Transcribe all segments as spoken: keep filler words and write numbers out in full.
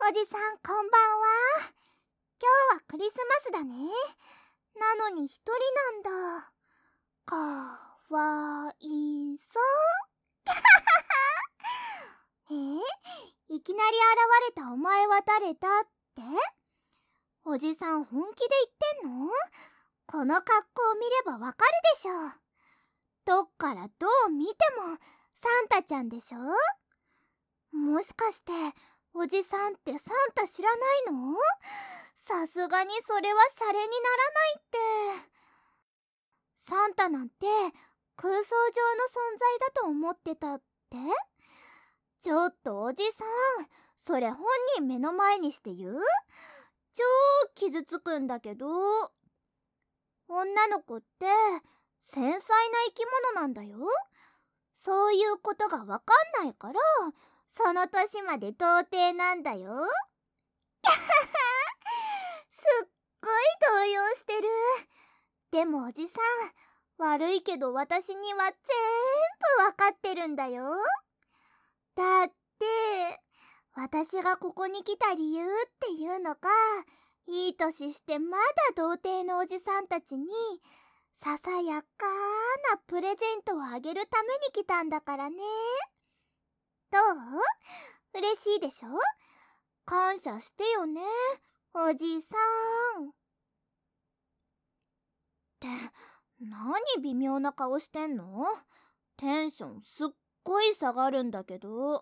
おじさんこんばんは。今日はクリスマスだね。なのに一人なんだ。かわいそう。えいきなり現れたお前は誰だって？おじさん本気で言ってんの？この格好を見ればわかるでしょ。どっからどう見てもサンタちゃんでしょ。もしかしておじさんってサンタ知らないの？さすがにそれはシャレにならないって。サンタなんて空想上の存在だと思ってたって？ちょっとおじさん、それ本人目の前にして言う？超傷つくんだけど。女の子って繊細な生き物なんだよ。そういうことがわかんないからその年まで童貞なんだよ。すっごい動揺してる。でもおじさん、悪いけど私には全部わかってるんだよ。だって私がここに来た理由っていうのが、いい年してまだ童貞のおじさんたちにささやかなプレゼントをあげるために来たんだからね。どう？嬉しいでしょ？感謝してよね、おじさん。って何微妙な顔してんの？テンションすっごい下がるんだけど。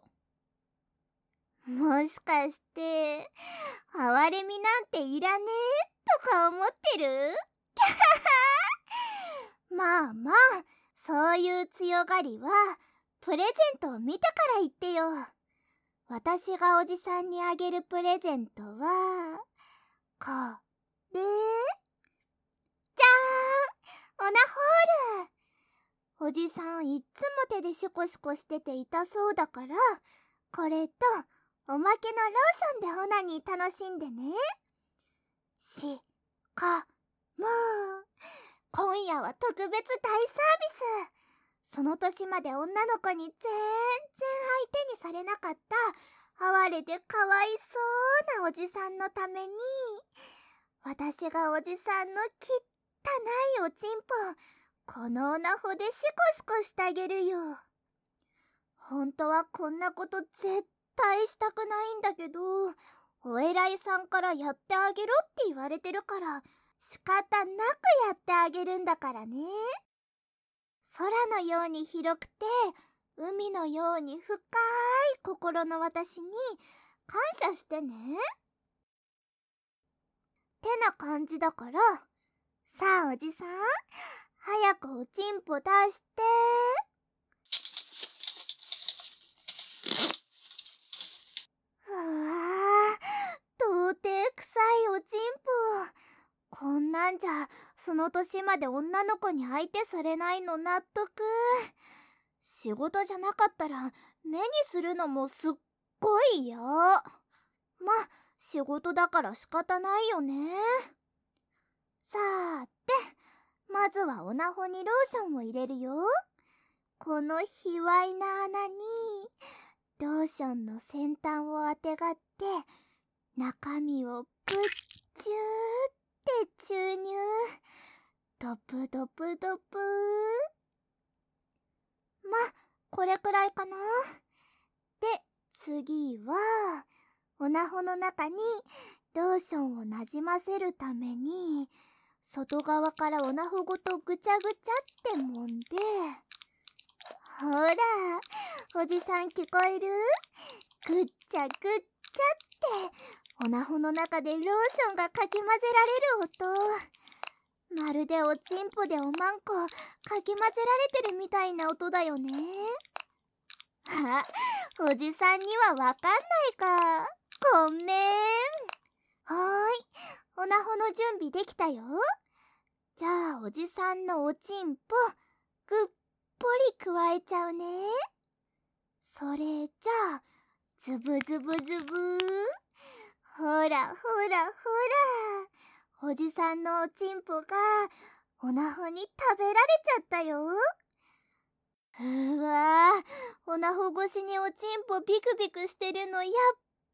もしかして哀れみなんていらねえとか思ってる？まあまあ、そういう強がりはプレゼントを見てから言ってよ。私がおじさんにあげるプレゼントはこれじゃーん、オナホール。おじさんいっつも手でシコシコしてて痛そうだから、これとおまけのローションでオナニー楽しんでね。しかも今夜は特別大サービス。その年まで女の子に全然相手にされなかった哀れでかわいそうなおじさんのために、私がおじさんの汚いおちんぽこのオナホでシコシコしてあげるよ。ほんとはこんなこと絶対したくないんだけど、お偉いさんからやってあげろって言われてるから仕方なくやってあげるんだからね。空のように広くて海のように深い心の私に感謝してね。てな感じだから、さあおじさん、早くおちんぽ出して。うわー、到底臭いおちんぽ。こんなんじゃその年まで女の子に相手されないの納得。仕事じゃなかったら目にするのもすっごい嫌。ま、仕事だから仕方ないよね。さーて、まずはオナホにローションを入れるよ。この卑猥な穴にローションの先端をあてがって中身をぶっちゅーって注入。ドプドプドプ。ま、これくらいかな。で、次はオナホの中にローションをなじませるために外側からオナホごとぐちゃぐちゃって揉んで、ほら、おじさん聞こえる？ぐっちゃぐっちゃってオナホの中でローションがかき混ぜられる音。まるでおちんぽでおまんこかき混ぜられてるみたいな音だよね。あ、おじさんにはわかんないか。ごめん。はーい、オナホの準備できたよ。じゃあおじさんのおちんぽぐっぽり加えちゃうね。それじゃあズブズブズブー。ほらほらほら、おじさんのおちんぽがオナホに食べられちゃったよ。うわー、オナホ越しにおちんぽビクビクしてるのやっ